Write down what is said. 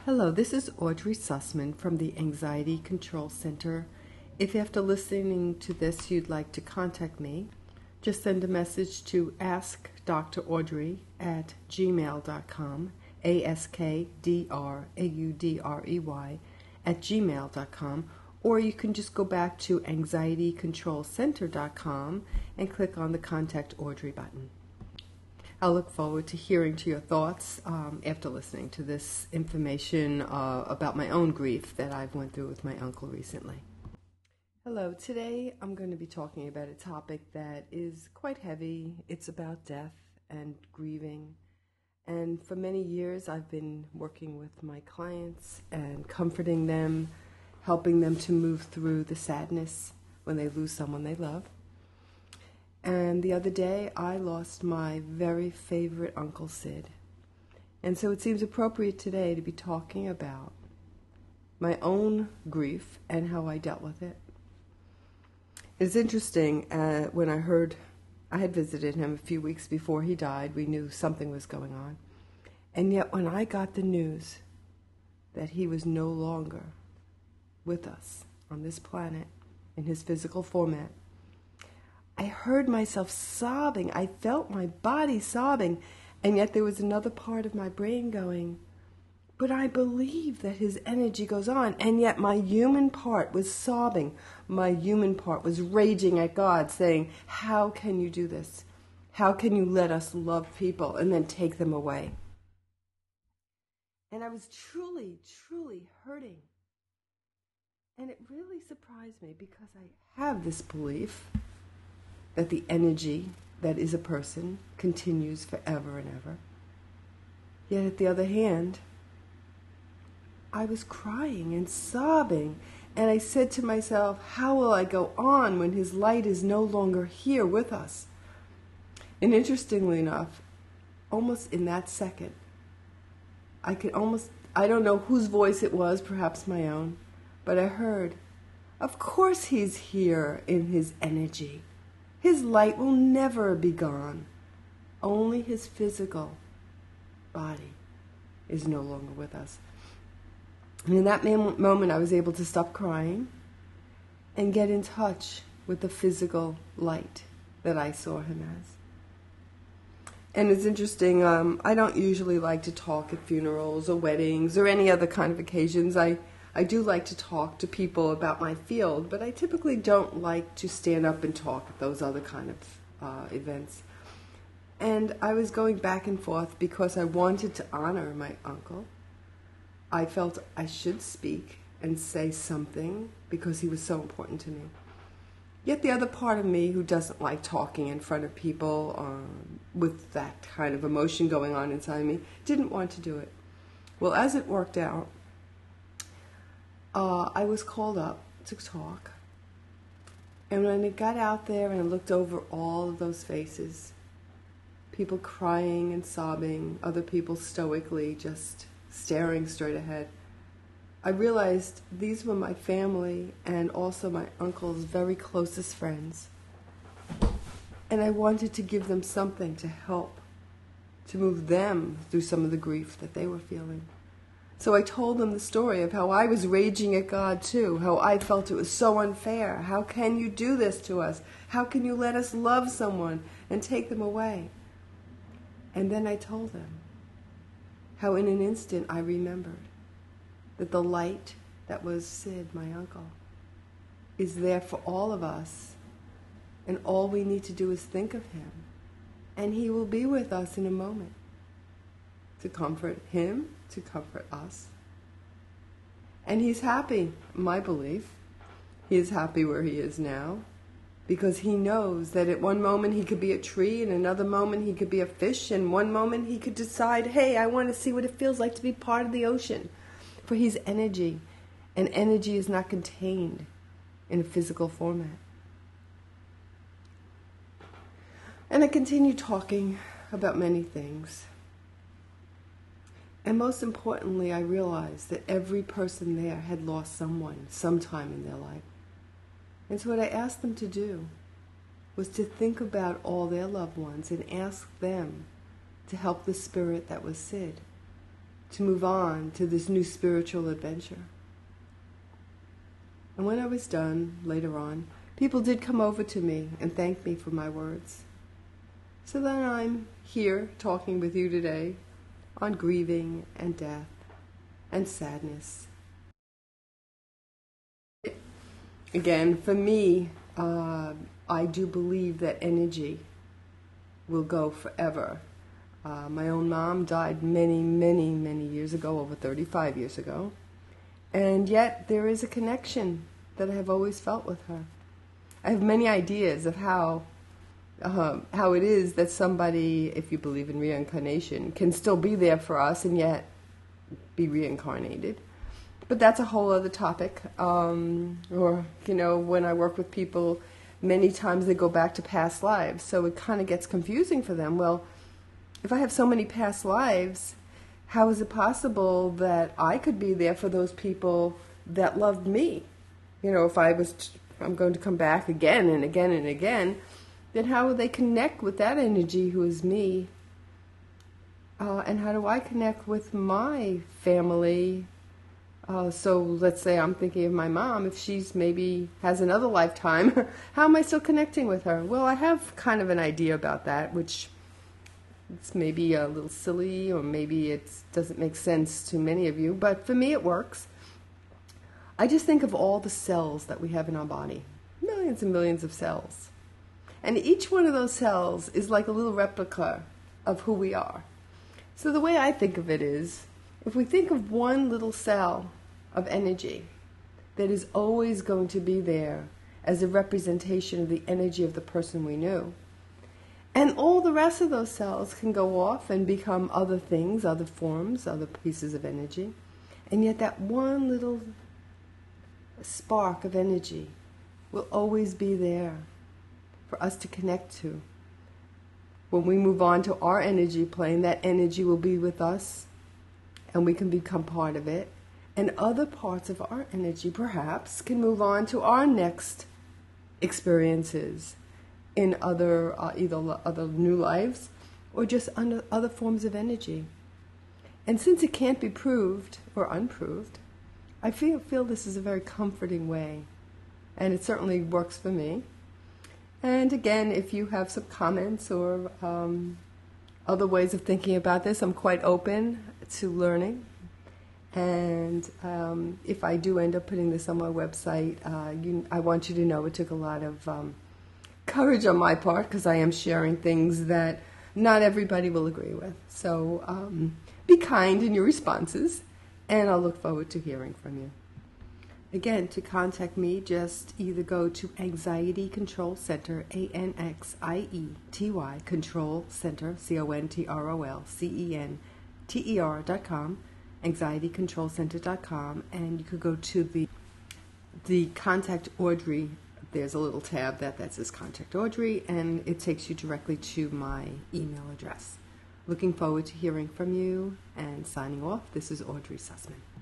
Hello, this is Audrey Sussman from the Anxiety Control Center. If after listening to this you'd like to contact me, just send a message to askdraudrey@gmail.com, askdraudrey@gmail.com, or you can just go back to anxietycontrolcenter.com and click on the Contact Audrey button. I look forward to hearing to your thoughts after listening to this information about my own grief that I've went through with my uncle recently. Hello, today I'm going to be talking about a topic that is quite heavy. It's about death and grieving. And for many years I've been working with my clients and comforting them, helping them to move through the sadness when they lose someone they love. And the other day, I lost my very favorite Uncle Sid. And so it seems appropriate today to be talking about my own grief and how I dealt with it. It's interesting, when I had visited him a few weeks before he died, we knew something was going on. And yet when I got the news that he was no longer with us on this planet in his physical format, I heard myself sobbing. I felt my body sobbing. And yet there was another part of my brain going, but I believe that his energy goes on. And yet my human part was sobbing. My human part was raging at God, saying, how can you do this? How can you let us love people and then take them away? And I was truly, truly hurting. And it really surprised me because I have this belief that the energy that is a person continues forever and ever. Yet at the other hand, I was crying and sobbing, and I said to myself, how will I go on when his light is no longer here with us? And interestingly enough, almost in that second, I don't know whose voice it was, perhaps my own, but I heard, of course he's here in his energy. His light will never be gone. Only his physical body is no longer with us. And in that moment, I was able to stop crying and get in touch with the physical light that I saw him as. And it's interesting, I don't usually like to talk at funerals or weddings or any other kind of occasions. I do like to talk to people about my field, but I typically don't like to stand up and talk at those other kind of events. And I was going back and forth because I wanted to honor my uncle. I felt I should speak and say something because he was so important to me. Yet the other part of me who doesn't like talking in front of people with that kind of emotion going on inside me didn't want to do it. Well, as it worked out, I was called up to talk, and when I got out there and I looked over all of those faces, people crying and sobbing, other people stoically just staring straight ahead, I realized these were my family and also my uncle's very closest friends, and I wanted to give them something to help, to move them through some of the grief that they were feeling. So I told them the story of how I was raging at God too, how I felt it was so unfair. How can you do this to us? How can you let us love someone and take them away? And then I told them how in an instant I remembered that the light that was Sid, my uncle, is there for all of us, and all we need to do is think of him, and he will be with us in a moment. To comfort him, to comfort us. And he's happy, my belief. He is happy where he is now, because he knows that at one moment he could be a tree, and another moment he could be a fish, and one moment he could decide, hey, I want to see what it feels like to be part of the ocean. For he's energy, and energy is not contained in a physical format. And I continued talking about many things. And most importantly, I realized that every person there had lost someone sometime in their life. And so what I asked them to do was to think about all their loved ones and ask them to help the spirit that was Sid to move on to this new spiritual adventure. And when I was done, later on, people did come over to me and thank me for my words. So then I'm here talking with you today on grieving and death and sadness. Again, for me, I do believe that energy will go forever. My own mom died many, many, many years ago, over 35 years ago. And yet there is a connection that I have always felt with her. I have many ideas of how it is that somebody, if you believe in reincarnation, can still be there for us and yet be reincarnated. But that's a whole other topic. Or, when I work with people, many times they go back to past lives, so it kind of gets confusing for them. Well, if I have so many past lives, how is it possible that I could be there for those people that loved me? If I'm going to come back again and again and again, then how would they connect with that energy who is me? And how do I connect with my family? So let's say I'm thinking of my mom. If she's maybe has another lifetime, how am I still connecting with her? Well, I have kind of an idea about that, which it's maybe a little silly, or maybe it doesn't make sense to many of you, but for me it works. I just think of all the cells that we have in our body, millions and millions of cells. And each one of those cells is like a little replica of who we are. So the way I think of it is, if we think of one little cell of energy that is always going to be there as a representation of the energy of the person we knew, and all the rest of those cells can go off and become other things, other forms, other pieces of energy, and yet that one little spark of energy will always be there for us to connect to. When we move on to our energy plane, that energy will be with us, and we can become part of it. And other parts of our energy, perhaps, can move on to our next experiences in other either other new lives or just under other forms of energy. And since it can't be proved or unproved, I feel this is a very comforting way, and it certainly works for me. And again, if you have some comments or other ways of thinking about this, I'm quite open to learning. And if I do end up putting this on my website, I want you to know it took a lot of courage on my part, because I am sharing things that not everybody will agree with. So be kind in your responses, and I'll look forward to hearing from you. Again, to contact me, just either go to Anxiety Control Center, ANXIETY Control Center, CONTROLCENTER.com, anxietycontrolcenter.com, and you could go to the Contact Audrey. There's a little tab that says Contact Audrey, and it takes you directly to my email address. Looking forward to hearing from you, and signing off, this is Audrey Sussman.